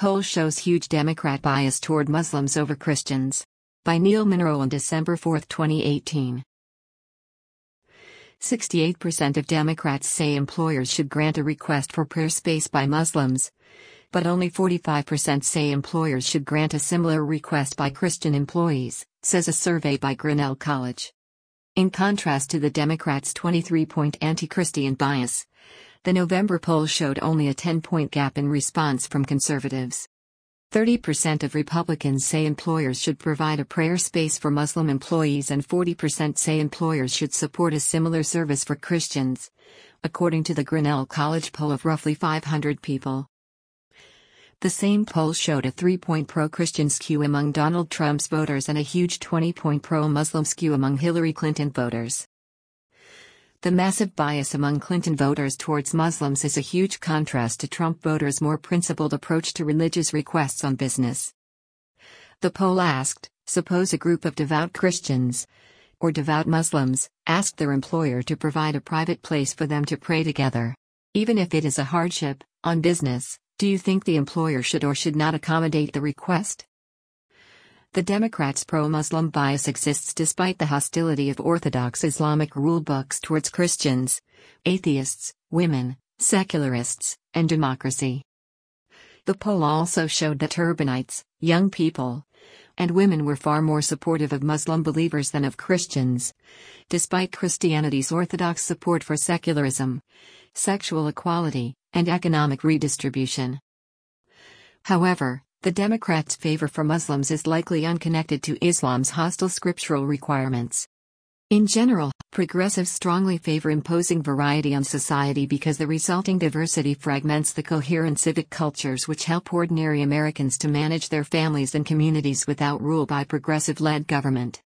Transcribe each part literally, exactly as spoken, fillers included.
Poll shows huge Democrat bias toward Muslims over Christians. By Neil Monroe on December fourth, twenty eighteen. sixty-eight percent of Democrats say employers should grant a request for prayer space by Muslims, but only forty-five percent say employers should grant a similar request by Christian employees, says a survey by Grinnell College. In contrast to the Democrats' twenty-three point anti-Christian bias, the November poll showed only a ten point gap in response from conservatives. thirty percent of Republicans say employers should provide a prayer space for Muslim employees and forty percent say employers should support a similar service for Christians, according to the Grinnell College poll of roughly five hundred people. The same poll showed a three point pro-Christian skew among Donald Trump's voters and a huge twenty point pro-Muslim skew among Hillary Clinton voters. The massive bias among Clinton voters towards Muslims is a huge contrast to Trump voters' more principled approach to religious requests on business. The poll asked, suppose a group of devout Christians, or devout Muslims, asked their employer to provide a private place for them to pray together. Even if it is a hardship, on business, do you think the employer should or should not accommodate the request? The Democrats' pro-Muslim bias exists despite the hostility of Orthodox Islamic rulebooks towards Christians, atheists, women, secularists, and democracy. The poll also showed that urbanites, young people, and women were far more supportive of Muslim believers than of Christians, despite Christianity's orthodox support for secularism, sexual equality, and economic redistribution. However, the Democrats' favor for Muslims is likely unconnected to Islam's hostile scriptural requirements. In general, progressives strongly favor imposing variety on society because the resulting diversity fragments the coherent civic cultures which help ordinary Americans to manage their families and communities without rule by progressive-led government.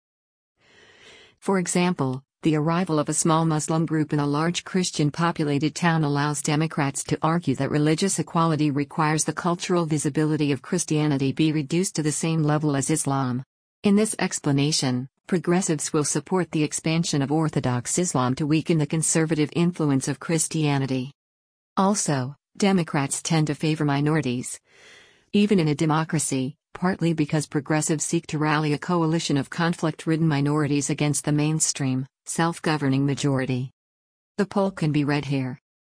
For example, the arrival of a small Muslim group in a large Christian-populated town allows Democrats to argue that religious equality requires the cultural visibility of Christianity be reduced to the same level as Islam. In this explanation, progressives will support the expansion of Orthodox Islam to weaken the conservative influence of Christianity. Also, Democrats tend to favor minorities, even in a democracy, partly because progressives seek to rally a coalition of conflict-ridden minorities against the mainstream, self-governing majority. The poll can be read here.